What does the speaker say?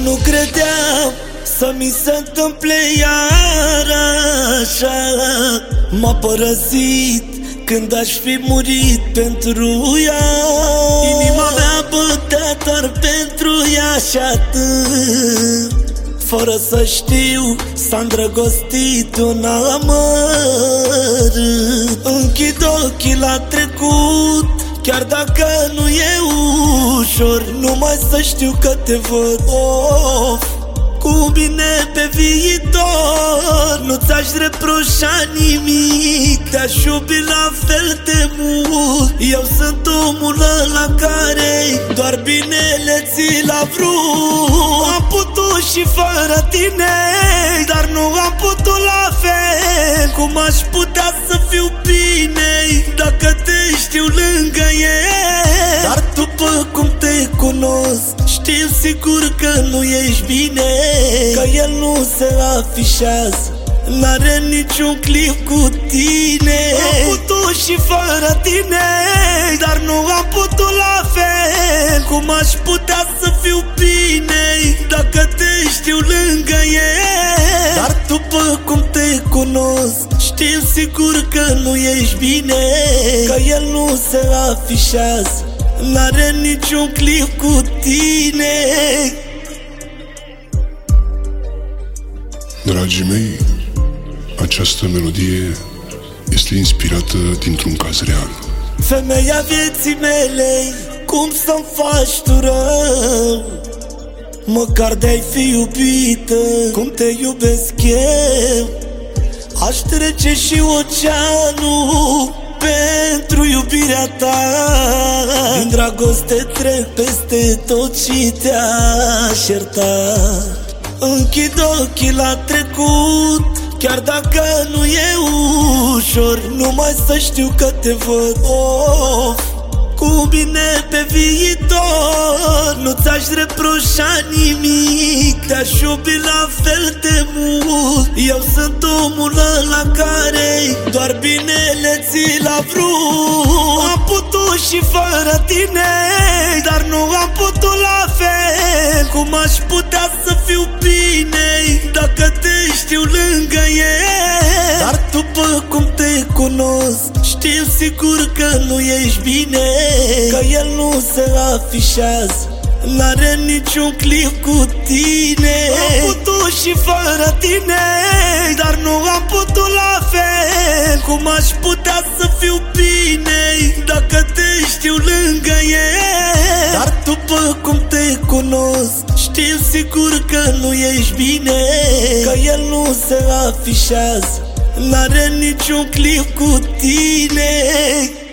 Nu credeam să mi se întâmple iar așa. M-a părăsit când aș fi murit pentru ea. Inima mea bătea doar pentru ea și atât. Fără să știu, s-a îndrăgostit un amărât. Închid ochii la trecut, chiar dacă nu e ușor. Numai să știu că te văd, of, cu bine pe viitor. Nu ți-aș reproșa nimic, te-aș iubi la fel de mult. Eu sunt omul ăla care doar binele ți l-a vrut. Am putut și fără tine, dar nu am putut la fel. Cum aș putea să fiu bine dacă te știu lângă el? Dar după cum te cunosc, știu sigur că nu ești bine, că el nu se afișează, n-are niciun clip cu tine. Am putut și fără tine, dar nu am putut la fel. Cum aș putea să fiu bine dacă te știu lângă el? Dar după cum te cunosc, știu sigur că nu ești bine, că el nu se afișează, n-are niciun clip cu tine. Dragii mei, această melodie este inspirată dintr-un caz real. Femeia vieții mele, cum să-mi faci tu rău? Măcar de-ai fi iubită cum te iubesc eu. Aș trece și oceanul pentru iubirea ta. Din dragoste trec peste tot și te-aș ierta. Închid ochii la trecut, chiar dacă nu e ușor. Numai să știu că te văd, of, cu bine pe viitor. Nu ți-aș reproșa nimic, te-aș iubi la fel de mult. Eu sunt omul ăla care doar binele ți l-a vrut. Am putut și fără tine, dar nu am putut la fel. Cum aș putea să fiu bine dacă te știu lângă el? Dar după cum te cunosc, știu sigur că nu ești bine, că el nu se afișează, n-are niciun clip cu tine. Am putut și fără tine, dar nu am putut la fel. Cum aș putea să fiu bine dacă te știu lângă el? Dar după cum te cunosc, știu sigur că nu ești bine, că el nu se afișează, n-are niciun clip cu tine.